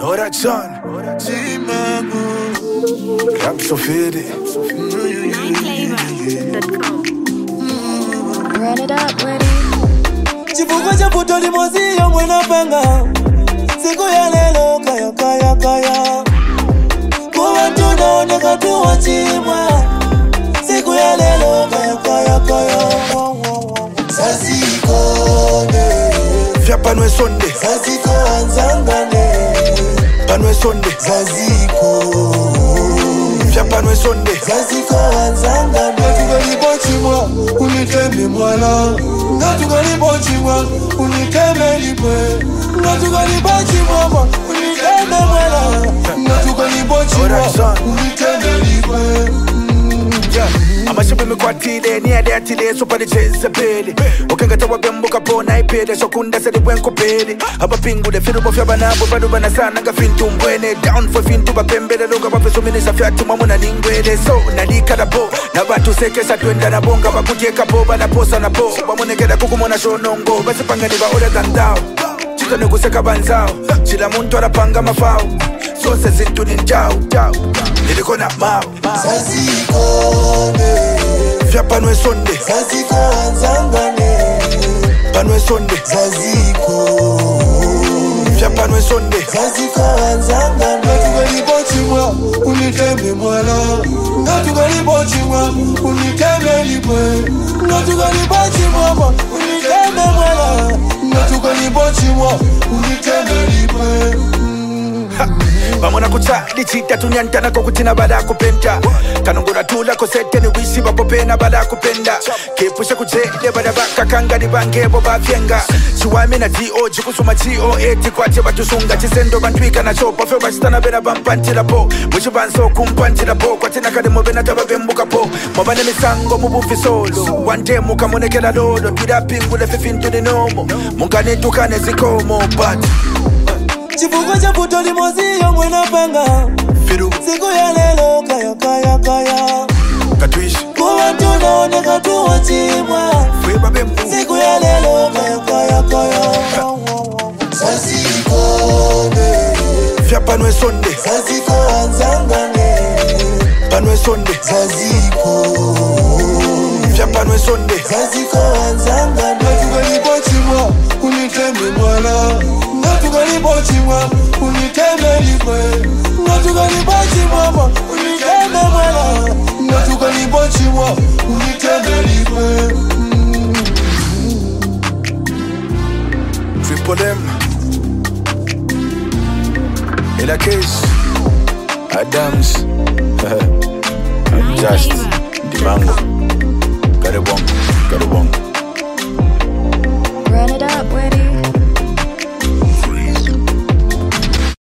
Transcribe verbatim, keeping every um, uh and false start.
Ora John. Rap Sofidi. Run it up, ready. Chifuko cha puto limozio mwena panga. Siku ya lelo kaya kaya kaya. Kwa tunaoneka tuwa chimwa. Siku ya lelo kaya kaya kaya. Sazikone Vya panwe sonde Saziko anzangane Panwe sonde Zaziko Vya panwe sonde Zaziko anzangane Ngatukalibonchimwa Uniteme mwala Ngatukalibonchimwa Uniteme libwe Ngatukalibonchimwa Uniteme mwala Ngatukalibonchimwa Uniteme libwe Amashibe mikwatile ni ade atile sopa de cheze pele Okengata wabembo kapona ipele Sokunda sede bwenko pele Haba pingu de firu bofya banabo Badu banasana nga fintu mbwene Down for fintu bapembele Loga bapeso minisa fiatu mamuna lingwele So nalika na bo Na batu seke sa tuenda na bonga Bakuje kapo bana posa na po Bamonekeda kukumona shonongo Basi panga niba ore gandao Chika neguseka banzao Chila muntu arapanga mafao Sose zintu ninjao Niliko na mao Zazikone Vya panwe sonde Zaziko anzangane Panwe sonde Zaziko Vya panwe sonde Zaziko anzangane Ngatukalibonchimwa Uniteme mwala Ngatukalibonchimwa Uniteme libwe Ngatukalibonchimwa Uniteme mwala Ngatukalibonchimwa Uniteme libwe Bamona kucha lichita tunyantana kwa kutina bada kupenda Kanungura tula kosete ni wisi babopena bada kupenda Kepusha kujele bada baka kanga ni bangebo bafyenga Chiwami na G O jikusuma G O eti kwa tiba tusunga Chisendo bantwika na chopa feo bachitana bena bampantila po Mwishu banso kumpantila po Kwa tina kademo bena taba bembuka po Mabane misango mubufi solo Wante muka monekela lolo Tuida pingu le fifintu ni nomo Munkane tukane zikomo But Chifuko cha puto limozio mwena panga Firu Siku ya lelo kaya kaya kaya Katwish Kwa tunaoneka tuwa chimwa Fweba bembu Siku ya lelo kaya kaya kaya Zazikone Vya panwe sonde Zaziko anzangane Panwe sonde Zaziko Vya panwe sonde Zaziko anzangane Ngatukalibonchimwa Uniteme mwala Ngatukalibonchimwa Uniteme libwe Ngatukalibonchimwa Uniteme mwala Ngatukalibonchimwa Uniteme libwe Triple M Ela Case Adams Just Dibango Karibong Karibong